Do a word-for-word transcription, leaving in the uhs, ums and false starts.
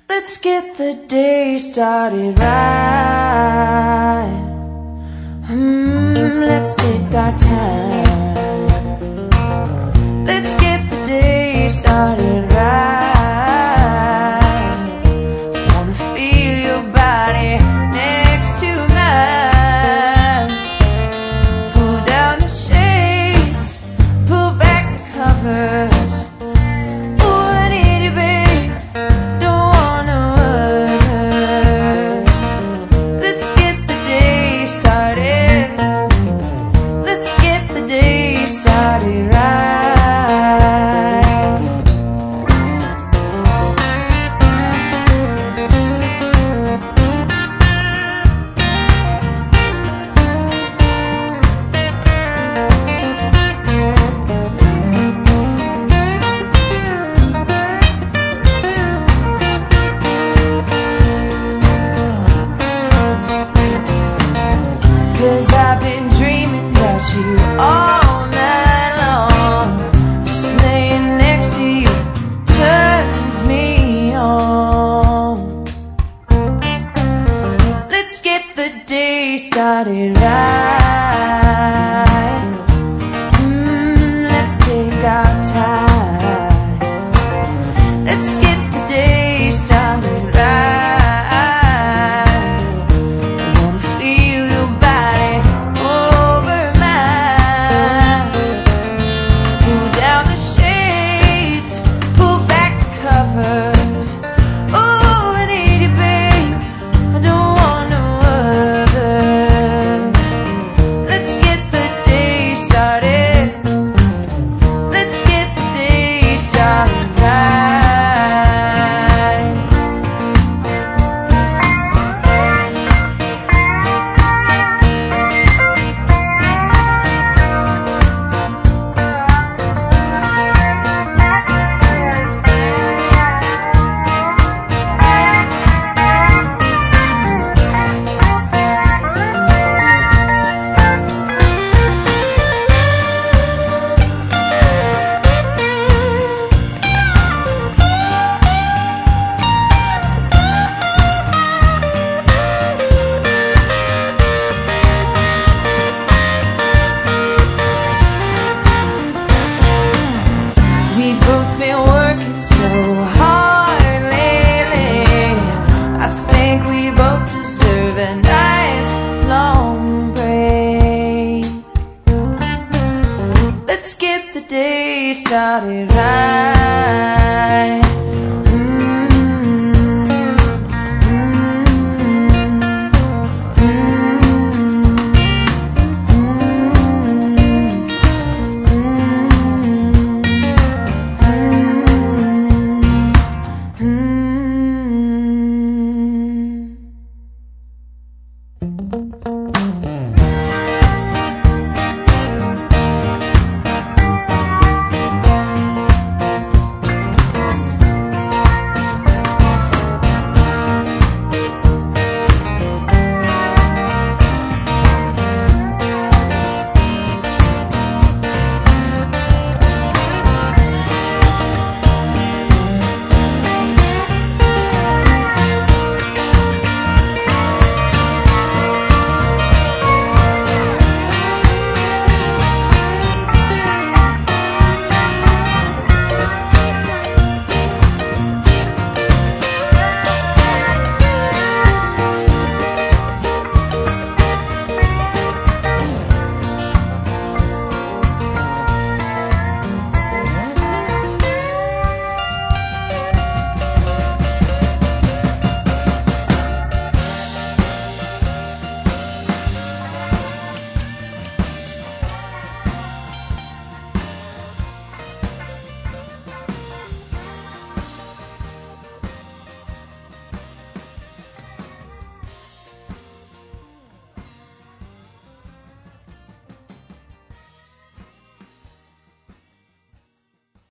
Let's get the day started right. Mm, let's take our time. Let's get the day started right. Wanna feel your body next to mine. Pull down the shades, pull back the covers. Cause I've been dreaming about you all night long. Just laying next to you turns me on. Let's get the day started right. Mm, let's take our time. Let's get the day started right. Let's get the day started right. Mm-hmm. Mm-hmm. Mm-hmm.